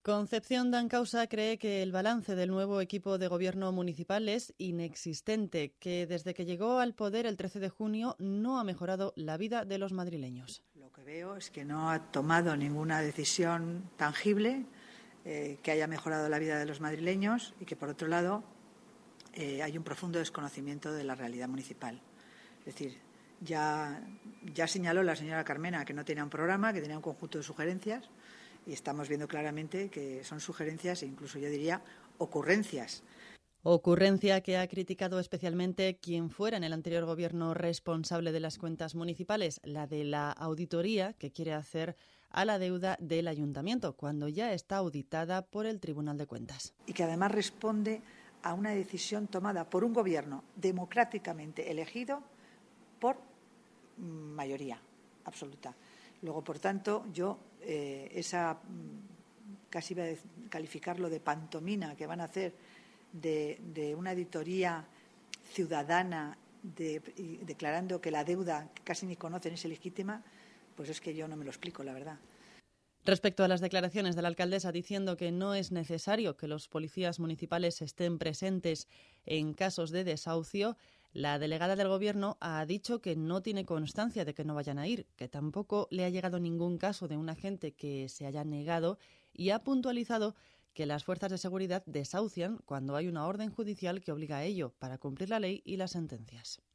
Concepción Dancausa cree que el balance del nuevo equipo de gobierno municipal es inexistente, que desde que llegó al poder el 13 de junio no ha mejorado la vida de los madrileños. Lo que veo es que no ha tomado ninguna decisión tangible que haya mejorado la vida de los madrileños y que, por otro lado, hay un profundo desconocimiento de la realidad municipal. Es decir, ya señaló la señora Carmena que no tenía un programa, que tenía un conjunto de sugerencias. Y estamos viendo claramente que son sugerencias e incluso yo diría ocurrencias. Ocurrencia que ha criticado especialmente quien fuera en el anterior gobierno responsable de las cuentas municipales, la de la auditoría que quiere hacer a la deuda del ayuntamiento, cuando ya está auditada por el Tribunal de Cuentas. Y que además responde a una decisión tomada por un gobierno democráticamente elegido por mayoría absoluta. Luego, por tanto, yo casi iba a calificarlo de pantomima que van a hacer de una auditoría ciudadana declarando que la deuda que casi ni conocen es ilegítima, pues es que yo no me lo explico, la verdad. Respecto a las declaraciones de la alcaldesa diciendo que no es necesario que los policías municipales estén presentes en casos de desahucio, la delegada del Gobierno ha dicho que no tiene constancia de que no vayan a ir, que tampoco le ha llegado ningún caso de un agente que se haya negado y ha puntualizado que las fuerzas de seguridad desahucian cuando hay una orden judicial que obliga a ello para cumplir la ley y las sentencias.